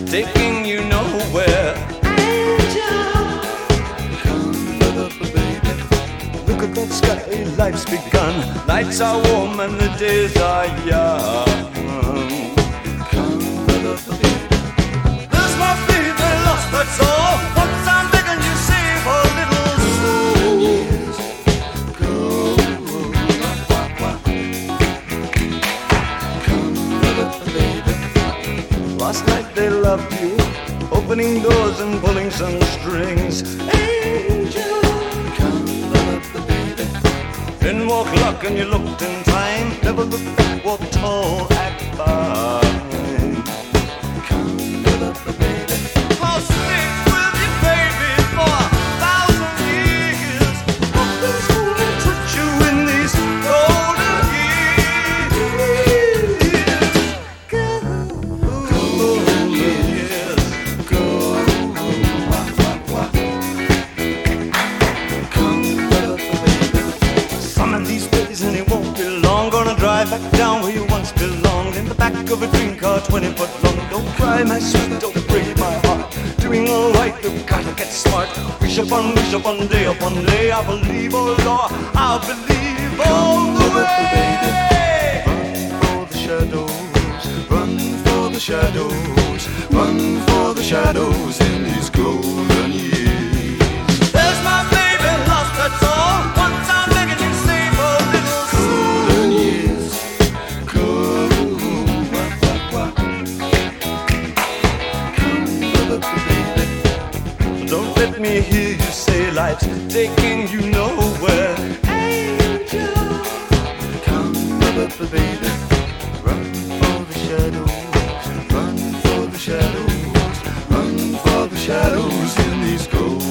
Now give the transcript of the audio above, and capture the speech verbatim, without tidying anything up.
taking you nowhere. Angel, come baby. Look at that sky, life's begun. Nights are warm and the days are young. Come baby. There's my baby lost, that's all. Once I'm begging you, save a little soul. Years go. Come baby. Last night they loved you, opening doors and pulling some strings. Angel, come baby. Then walk luck and you looked in time. Never looked back, walked tall, act fine. Come baby. I'll stick with you, baby, for a thousand years. Nothing's gonna touch you in these golden years. Golden years. Go. Come baby. Some of these days and it won't be long. Gonna drive back down where you once belonged. In the back of a dream car, twenty foot long. Don't cry, my sweet, don't break my heart. Doing alright, you've gotta get smart. Wish upon, wish upon, day upon day. I believe, oh Lord, I believe all the way. Run for the shadows, run for the shadows, run for the shadows in these golden years. There's my baby lost, that's all. Once I'm begging you, save a little golden years. Don't let me hear you say life's taking you nowhere. Angel, come baby. Run for the shadows, run for the shadows, run for the shadows in these golden